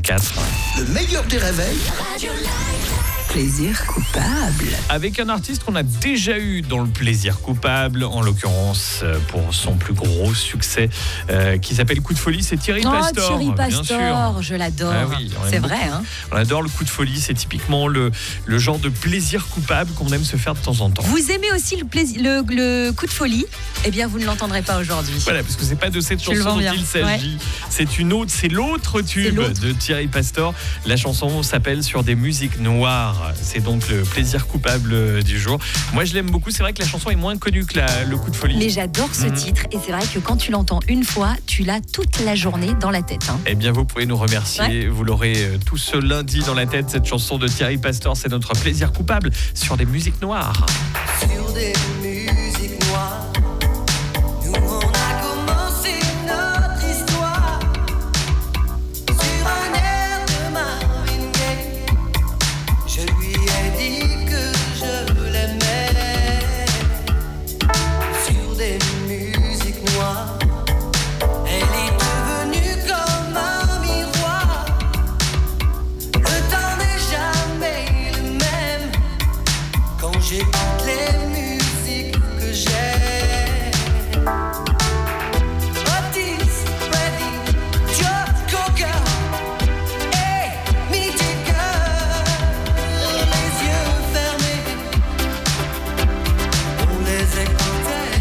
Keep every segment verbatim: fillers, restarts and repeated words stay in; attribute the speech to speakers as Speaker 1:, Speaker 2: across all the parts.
Speaker 1: quatre.
Speaker 2: Le meilleur des réveils.
Speaker 3: Plaisir coupable.
Speaker 1: Avec un artiste qu'on a déjà eu dans le plaisir coupable, en l'occurrence pour son plus gros succès, euh, qui s'appelle Coup de folie, c'est Thierry
Speaker 3: Oh,
Speaker 1: Pastor.
Speaker 3: Thierry
Speaker 1: bien
Speaker 3: Pastor,
Speaker 1: sûr.
Speaker 3: je l'adore.
Speaker 1: Ah oui, on aime
Speaker 3: c'est
Speaker 1: beaucoup.
Speaker 3: vrai, hein.
Speaker 1: On adore le coup de folie, c'est typiquement le, le genre de plaisir coupable qu'on aime se faire de temps en temps.
Speaker 3: Vous aimez aussi le, plaisir, le, le coup de folie? Eh bien, vous ne l'entendrez pas aujourd'hui.
Speaker 1: Voilà, parce que c'est pas de cette
Speaker 3: Je le
Speaker 1: chanson
Speaker 3: vends
Speaker 1: dont
Speaker 3: bien.
Speaker 1: il s'agit. Ouais. C'est une autre, c'est l'autre tube
Speaker 3: l'autre.
Speaker 1: de Thierry Pastor. La chanson s'appelle Sur des musiques noires. C'est donc le plaisir coupable du jour. Moi, je l'aime beaucoup. C'est vrai que la chanson est moins connue que la, le coup de folie.
Speaker 3: Mais j'adore ce mmh. titre et c'est vrai que quand tu l'entends une fois, tu l'as toute la journée dans la tête. Hein.
Speaker 1: Eh bien, vous pouvez nous remercier. Ouais. Vous l'aurez tout ce lundi dans la tête. Cette chanson de Thierry Pastor, c'est notre plaisir coupable sur des musiques noires.
Speaker 4: Sur des musiques noires. J'écoute les musiques que j'aime. Otis, Redding, Joe Cocker et Mick Jagger. Les yeux fermés, on les écoutait.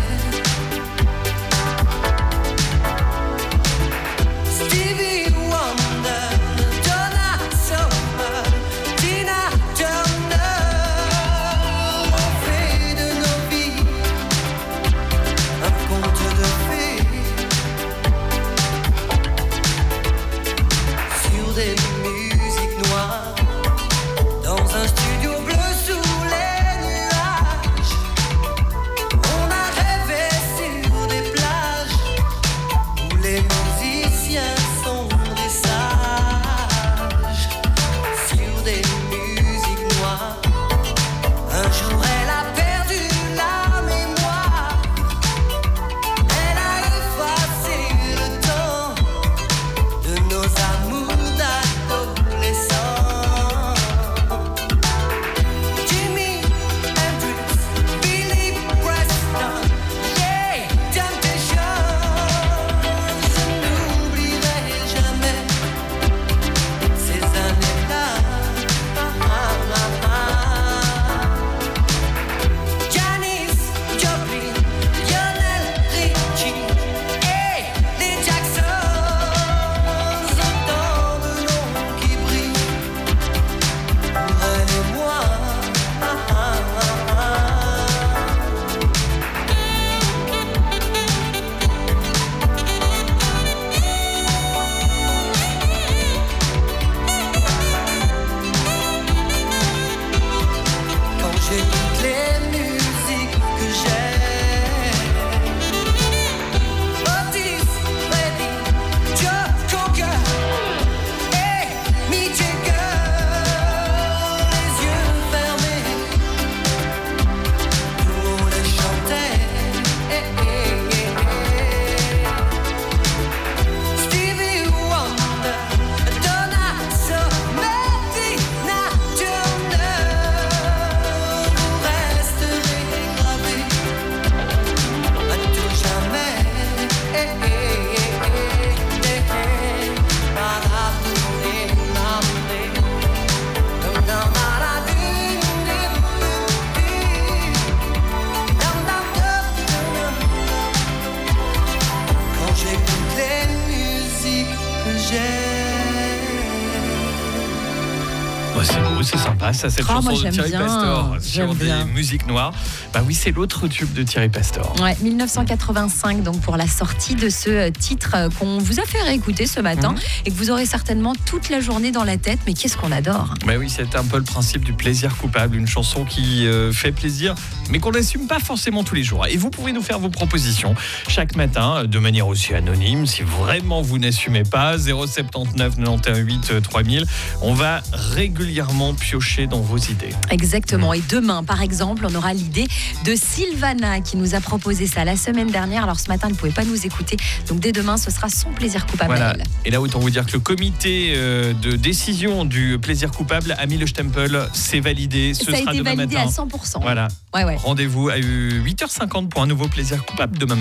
Speaker 4: Stevie Wonder, Donna Summer, Tina Turner. Des musiques noires dans un studio bleu sous les nuages. On a rêvé sur des plages où les musiciens sont des sages. Sur des musiques noires, un jour elle a perdu la mémoire. Elle a effacé le temps de nos amours. J'écoute les musiques que j'aime. Otis, Redding, Joe Cocker et Mick Jagger. Les yeux fermés, nous on les chantait. Eh, eh, eh, eh. Stevie Wonder, Donna Summer, Tina Turner. Quand j'écoute les musiques que j'aime.
Speaker 1: Oh, c'est beau, c'est sympa, ça, cette
Speaker 3: oh,
Speaker 1: chanson
Speaker 3: moi,
Speaker 1: de Thierry
Speaker 3: bien.
Speaker 1: Pastor sur des
Speaker 3: bien.
Speaker 1: musiques noires. Bah oui, c'est l'autre tube de Thierry Pastor.
Speaker 3: Ouais, dix-neuf cent quatre-vingt-cinq, donc pour la sortie de ce titre qu'on vous a fait réécouter ce matin mmh. et que vous aurez certainement toute la journée dans la tête. Mais qu'est-ce qu'on adore.
Speaker 1: Bah oui, c'est un peu le principe du plaisir coupable, une chanson qui euh, fait plaisir, mais qu'on n'assume pas forcément tous les jours. Et vous pouvez nous faire vos propositions chaque matin, de manière aussi anonyme, si vraiment vous n'assumez pas. zéro sept neuf, neuf un huit, trois mille. On va régulièrement régulièrement piocher dans vos idées.
Speaker 3: Exactement. Et demain, par exemple, on aura l'idée de Sylvana qui nous a proposé ça la semaine dernière. Alors ce matin, elle ne pouvait pas nous écouter. Donc dès demain, ce sera son plaisir coupable.
Speaker 1: Voilà.
Speaker 3: à elle.
Speaker 1: Et là, autant vous dire que le comité euh, de décision du plaisir coupable a mis le stempel. C'est validé. Ce
Speaker 3: Ça a
Speaker 1: sera
Speaker 3: été
Speaker 1: demain
Speaker 3: validé
Speaker 1: matin.
Speaker 3: à cent pour cent.
Speaker 1: Voilà.
Speaker 3: Ouais, ouais.
Speaker 1: Rendez-vous à huit heures cinquante pour un nouveau plaisir coupable demain matin.